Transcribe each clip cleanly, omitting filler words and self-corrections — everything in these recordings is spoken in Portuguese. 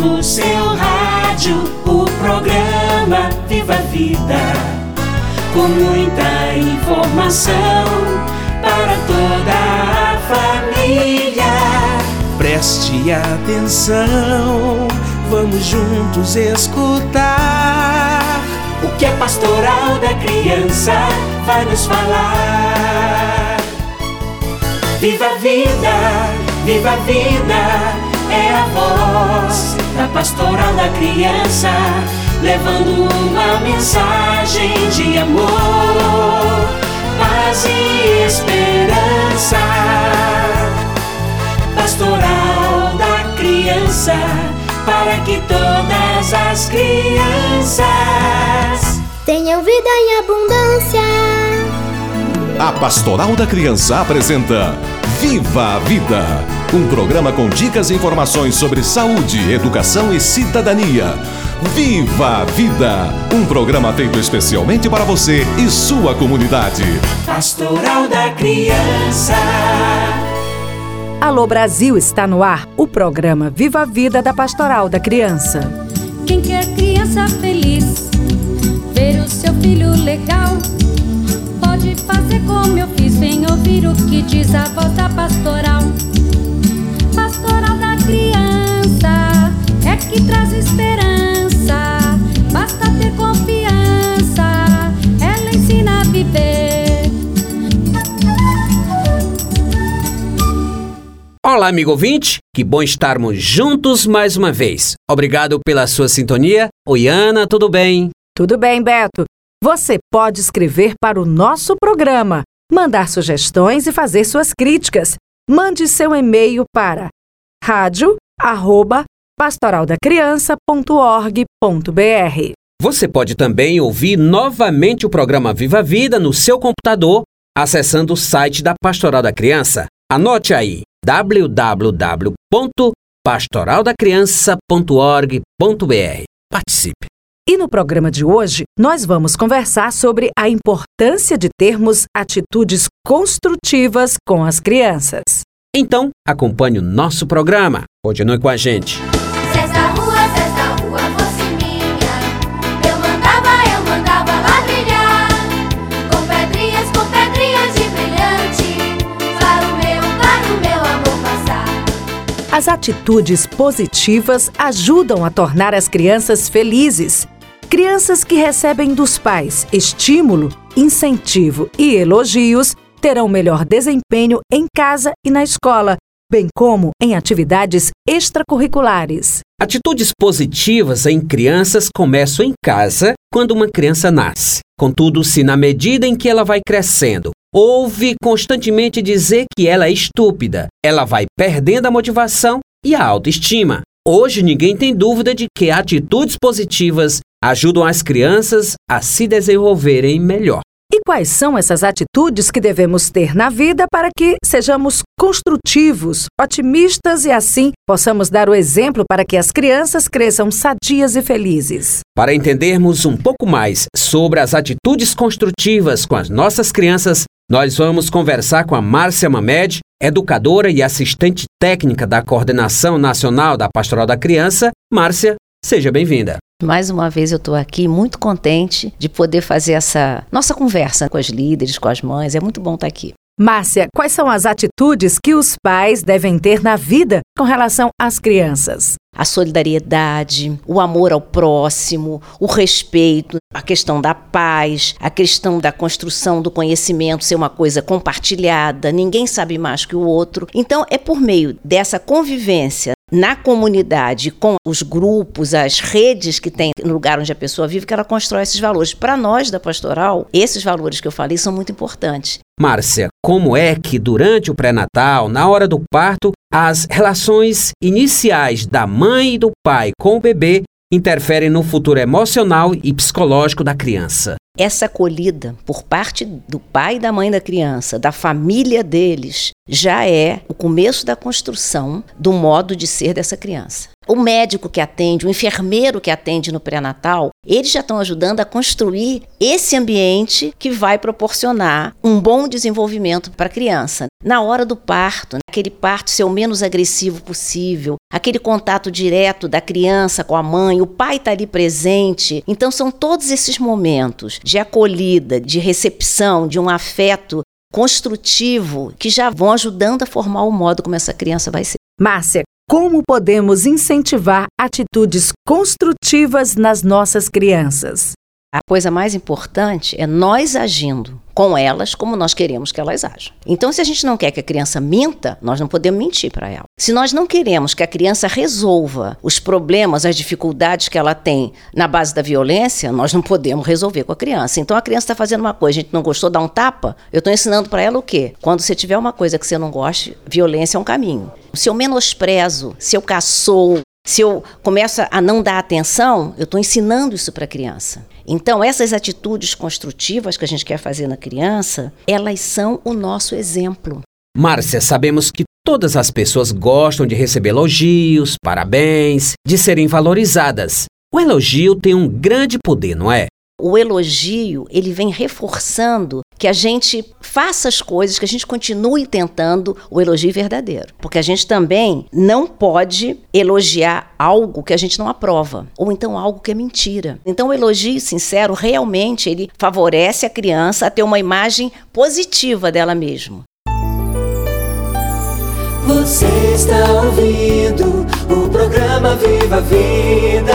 no seu rádio o programa Viva a Vida, com muita informação para toda a família. Preste atenção, vamos juntos escutar o que a Pastoral da Criança vai nos falar. Viva a vida, viva a vida, é a voz da Pastoral da Criança, levando uma mensagem de amor, paz e esperança. Pastoral da Criança, para que todas as crianças tenham vida em abundância. A Pastoral da Criança apresenta Viva a Vida, um programa com dicas e informações sobre saúde, educação e cidadania. Viva a Vida, um programa feito especialmente para você e sua comunidade. Pastoral da Criança. Alô Brasil, está no ar o programa Viva a Vida da Pastoral da Criança. Quem quer criança feliz, ver o seu filho legal, pode fazer como eu fiz, vem ouvir o que diz a voz da pastoral. Pastoral da Criança é que traz esperança, basta ter confiança, ela ensina a viver. Olá, amigo ouvinte, que bom estarmos juntos mais uma vez. Obrigado pela sua sintonia. Oi, Ana, tudo bem? Tudo bem, Beto. Você pode escrever para o nosso programa, mandar sugestões e fazer suas críticas. Mande seu e-mail para radio@pastoraldacriança.org.br. Você pode também ouvir novamente o programa Viva a Vida no seu computador, acessando o site da Pastoral da Criança. Anote aí, www.pastoraldacriança.org.br. Participe! E no programa de hoje, nós vamos conversar sobre a importância de termos atitudes construtivas com as crianças. Então, acompanhe o nosso programa. Continue com a gente. Cesta rua, fosse minha. Eu mandava ladrilhar. Com pedrinhas de brilhante, para o meu amor passar. As atitudes positivas ajudam a tornar as crianças felizes. Crianças que recebem dos pais estímulo, incentivo e elogios terão melhor desempenho em casa e na escola, bem como em atividades extracurriculares. Atitudes positivas em crianças começam em casa quando uma criança nasce. Contudo, se na medida em que ela vai crescendo, ouve constantemente dizer que ela é estúpida, ela vai perdendo a motivação e a autoestima. Hoje, ninguém tem dúvida de que atitudes positivas ajudam as crianças a se desenvolverem melhor. E quais são essas atitudes que devemos ter na vida para que sejamos construtivos, otimistas e assim possamos dar o exemplo para que as crianças cresçam sadias e felizes? Para entendermos um pouco mais sobre as atitudes construtivas com as nossas crianças, nós vamos conversar com a Márcia Mamed, educadora e assistente técnica da Coordenação Nacional da Pastoral da Criança. Márcia, seja bem-vinda. Mais uma vez eu estou aqui muito contente de poder fazer essa nossa conversa com as líderes, com as mães. É muito bom estar aqui. Márcia, quais são as atitudes que os pais devem ter na vida com relação às crianças? A solidariedade, o amor ao próximo, o respeito, a questão da paz, a questão da construção do conhecimento ser uma coisa compartilhada, ninguém sabe mais que o outro. Então, é por meio dessa convivência na comunidade, com os grupos, as redes que tem no lugar onde a pessoa vive, que ela constrói esses valores. Para nós da pastoral, esses valores que eu falei são muito importantes. Márcia, como é que durante o pré-natal, na hora do parto, as relações iniciais da mãe e do pai com o bebê interferem no futuro emocional e psicológico da criança? Essa acolhida por parte do pai e da mãe da criança, da família deles, já é o começo da construção do modo de ser dessa criança. O médico que atende, o enfermeiro que atende no pré-natal, eles já estão ajudando a construir esse ambiente que vai proporcionar um bom desenvolvimento para a criança. Na hora do parto, aquele parto ser o menos agressivo possível, aquele contato direto da criança com a mãe, o pai está ali presente. Então são todos esses momentos de acolhida, de recepção, de um afeto construtivo que já vão ajudando a formar o modo como essa criança vai ser. Márcia, como podemos incentivar atitudes construtivas nas nossas crianças? A coisa mais importante é nós agindo com elas como nós queremos que elas ajam. Então, se a gente não quer que a criança minta, nós não podemos mentir para ela. Se nós não queremos que a criança resolva os problemas, as dificuldades que ela tem na base da violência, nós não podemos resolver com a criança. Então, a criança está fazendo uma coisa, a gente não gostou, dá um tapa, eu estou ensinando para ela o quê? Quando você tiver uma coisa que você não goste, violência é um caminho. Se eu menosprezo, se eu caçoo, se eu começo a não dar atenção, eu estou ensinando isso para a criança. Então, essas atitudes construtivas que a gente quer fazer na criança, elas são o nosso exemplo. Márcia, sabemos que todas as pessoas gostam de receber elogios, parabéns, de serem valorizadas. O elogio tem um grande poder, não é? O elogio, ele vem reforçando que a gente faça as coisas, que a gente continue tentando o elogio verdadeiro. Porque a gente também não pode elogiar algo que a gente não aprova, ou então algo que é mentira. Então o elogio sincero, realmente, ele favorece a criança a ter uma imagem positiva dela mesma. Você está ouvindo o programa Viva a Vida.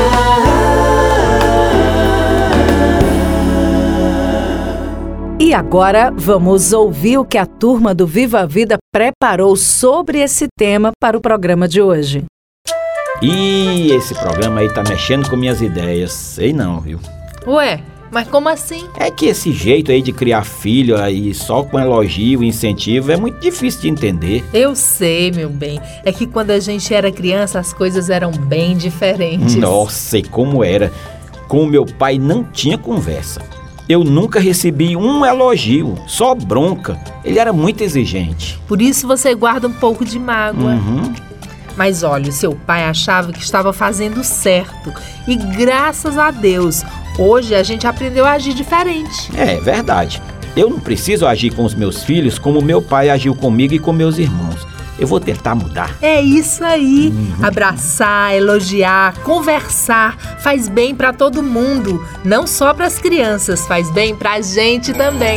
E agora vamos ouvir o que a turma do Viva a Vida preparou sobre esse tema para o programa de hoje. E esse programa aí tá mexendo com minhas ideias, sei não, viu? Ué, mas como assim? É que esse jeito aí de criar filho aí só com elogio e incentivo é muito difícil de entender. Eu sei, meu bem. É que quando a gente era criança as coisas eram bem diferentes. Nossa, e como era? Com o meu pai não tinha conversa. Eu nunca recebi um elogio, só bronca. Ele era muito exigente. Por isso você guarda um pouco de mágoa. Uhum. Mas olha, o seu pai achava que estava fazendo certo. E graças a Deus, hoje a gente aprendeu a agir diferente. É verdade. Eu não preciso agir com os meus filhos como meu pai agiu comigo e com meus irmãos. Eu vou tentar mudar. É isso aí. Abraçar, elogiar, conversar faz bem para todo mundo. Não só para as crianças, faz bem para a gente também.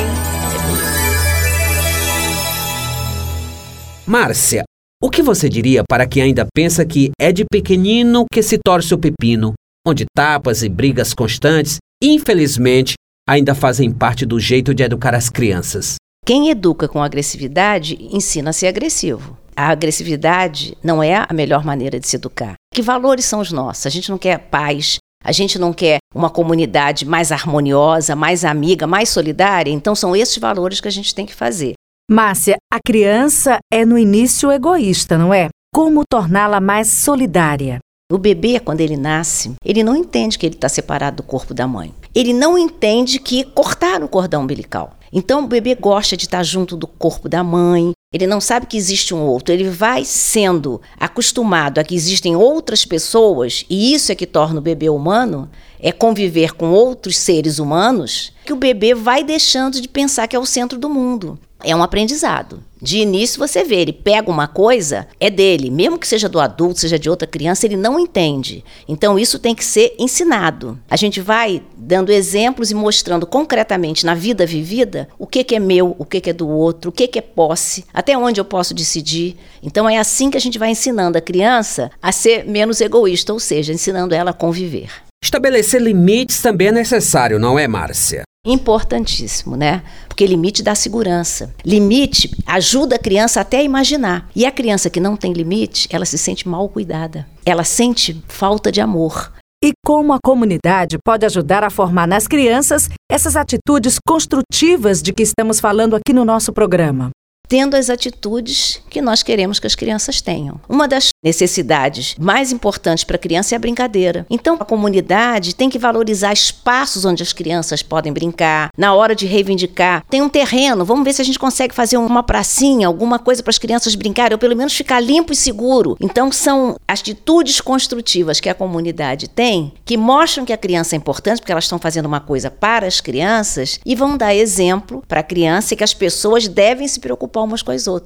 Márcia, o que você diria para quem ainda pensa que é de pequenino que se torce o pepino, onde tapas e brigas constantes, infelizmente, ainda fazem parte do jeito de educar as crianças? Quem educa com agressividade ensina a ser agressivo. A agressividade não é a melhor maneira de se educar. Que valores são os nossos? A gente não quer paz, a gente não quer uma comunidade mais harmoniosa, mais amiga, mais solidária. Então são esses valores que a gente tem que fazer. Márcia, a criança é no início egoísta, não é? Como torná-la mais solidária? O bebê, quando ele nasce, ele não entende que ele está separado do corpo da mãe. Ele não entende que cortaram o cordão umbilical. Então o bebê gosta de estar junto do corpo da mãe, ele não sabe que existe um outro, ele vai sendo acostumado a que existem outras pessoas, e isso é que torna o bebê humano, é conviver com outros seres humanos, que o bebê vai deixando de pensar que é o centro do mundo. É um aprendizado. De início você vê, ele pega uma coisa, é dele, mesmo que seja do adulto, seja de outra criança, ele não entende. Então isso tem que ser ensinado. A gente vai dando exemplos e mostrando concretamente na vida vivida o que é meu, o que é do outro, o que é posse, até onde eu posso decidir. Então é assim que a gente vai ensinando a criança a ser menos egoísta, ou seja, ensinando ela a conviver. Estabelecer limites também é necessário, não é, Márcia? Importantíssimo, né? Porque limite dá segurança. Limite ajuda a criança até a imaginar. E a criança que não tem limite, ela se sente mal cuidada. Ela sente falta de amor. E como a comunidade pode ajudar a formar nas crianças essas atitudes construtivas de que estamos falando aqui no nosso programa? Tendo as atitudes que nós queremos que as crianças tenham. Uma das necessidades mais importantes para a criança é a brincadeira. Então, a comunidade tem que valorizar espaços onde as crianças podem brincar. Na hora de reivindicar, tem um terreno, vamos ver se a gente consegue fazer uma pracinha, alguma coisa para as crianças brincarem, ou pelo menos ficar limpo e seguro. Então, são atitudes construtivas que a comunidade tem, que mostram que a criança é importante, porque elas estão fazendo uma coisa para as crianças, e vão dar exemplo para a criança e que as pessoas devem se preocupar umas com as outras.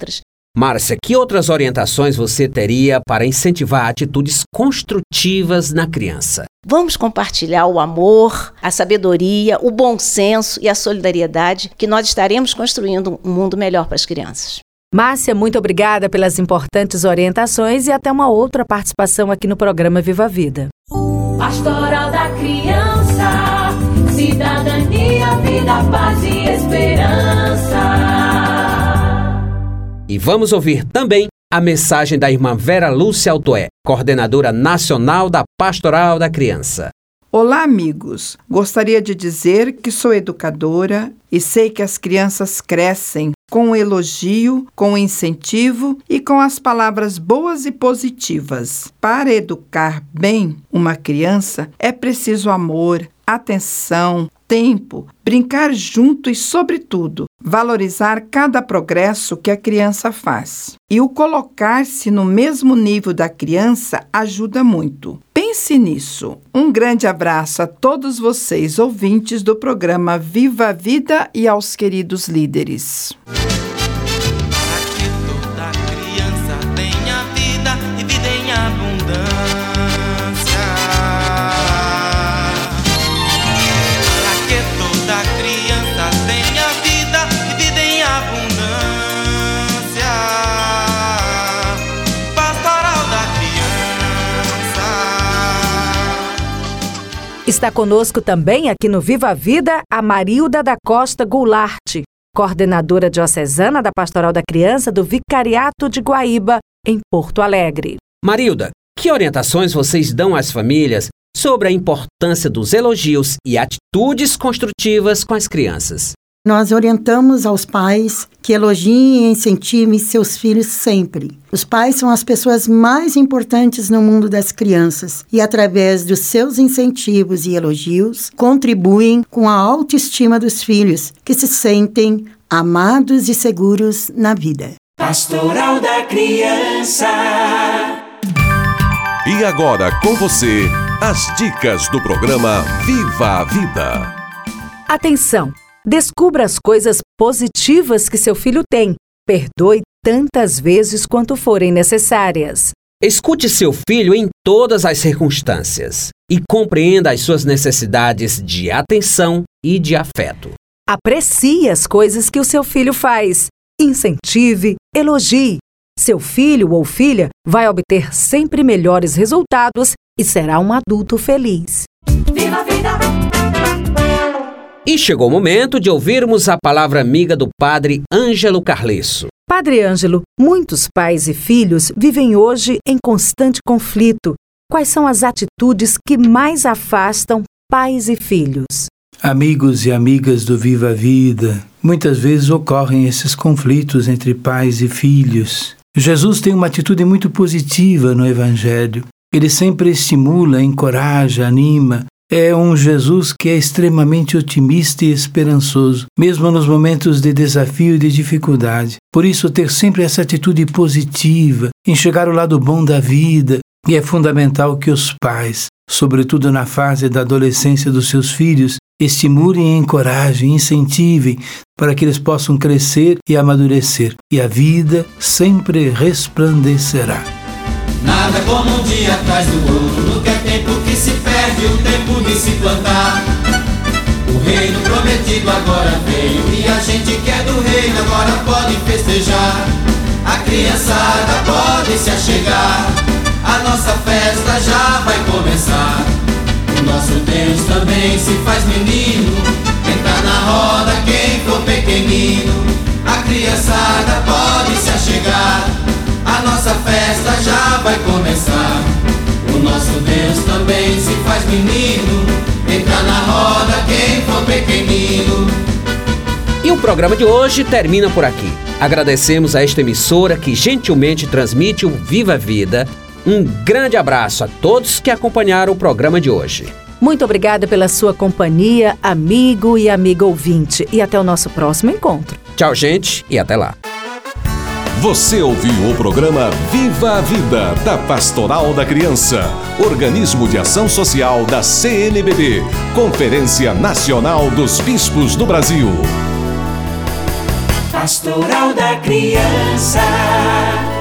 Márcia, que outras orientações você teria para incentivar atitudes construtivas na criança? Vamos compartilhar o amor, a sabedoria, o bom senso e a solidariedade, que nós estaremos construindo um mundo melhor para as crianças. Márcia, muito obrigada pelas importantes orientações e até uma outra participação aqui no programa Viva a Vida. Pastoral da Criança, cidadania, vida, paz e esperança. E vamos ouvir também a mensagem da irmã Vera Lúcia Altoé, coordenadora nacional da Pastoral da Criança. Olá, amigos! Gostaria de dizer que sou educadora e sei que as crianças crescem com o elogio, com o incentivo e com as palavras boas e positivas. Para educar bem uma criança, é preciso amor, atenção, tempo, brincar junto e, sobretudo, valorizar cada progresso que a criança faz. E o colocar-se no mesmo nível da criança ajuda muito. Pense nisso. Um grande abraço a todos vocês, ouvintes do programa Viva a Vida, e aos queridos líderes. Para que toda criança tenha vida e vida em abundância. Para que toda criança tenha vida e vida em abundância. Pastoral da Criança. Está conosco também aqui no Viva a Vida a Marilda da Costa Goulart, coordenadora diocesana da Pastoral da Criança do Vicariato de Guaíba, em Porto Alegre. Marilda, que orientações vocês dão às famílias sobre a importância dos elogios e atitudes construtivas com as crianças? Nós orientamos aos pais que elogiem e incentivem seus filhos sempre. Os pais são as pessoas mais importantes no mundo das crianças e, através dos seus incentivos e elogios, contribuem com a autoestima dos filhos, que se sentem amados e seguros na vida. Pastoral da Criança. E agora com você, as dicas do programa Viva a Vida. Atenção! Descubra as coisas positivas que seu filho tem. Perdoe tantas vezes quanto forem necessárias. Escute seu filho em todas as circunstâncias e compreenda as suas necessidades de atenção e de afeto. Aprecie as coisas que o seu filho faz. Incentive, elogie. Seu filho ou filha vai obter sempre melhores resultados e será um adulto feliz. Viva a vida! E chegou o momento de ouvirmos a palavra amiga do Padre Ângelo Carlesso. Padre Ângelo, muitos pais e filhos vivem hoje em constante conflito. Quais são as atitudes que mais afastam pais e filhos? Amigos e amigas do Viva a Vida, muitas vezes ocorrem esses conflitos entre pais e filhos. Jesus tem uma atitude muito positiva no Evangelho. Ele sempre estimula, encoraja, anima. É um Jesus que é extremamente otimista e esperançoso, mesmo nos momentos de desafio e de dificuldade. Por isso, ter sempre essa atitude positiva, enxergar o lado bom da vida. E é fundamental que os pais, sobretudo na fase da adolescência dos seus filhos, estimulem, encorajem, incentivem para que eles possam crescer e amadurecer. E a vida sempre resplandecerá. Nada como um dia atrás do outro, nunca é tempo que se perde, o tempo de se plantar. O reino prometido agora veio e a gente que é do reino agora pode festejar. A criançada pode se achegar, a nossa festa já vai começar. O nosso Deus também se faz menino, entra na roda quem for pequenino. A criançada pode se achegar, a nossa festa já vai começar. O nosso Deus também se faz menino, entra na roda quem for pequenino. E o programa de hoje termina por aqui. Agradecemos a esta emissora que gentilmente transmite o Viva a Vida. Um grande abraço a todos que acompanharam o programa de hoje. Muito obrigada pela sua companhia, amigo e amiga ouvinte. E até o nosso próximo encontro. Tchau, gente, e até lá. Você ouviu o programa Viva a Vida, da Pastoral da Criança, organismo de ação social da CNBB, Conferência Nacional dos Bispos do Brasil. Pastoral da Criança.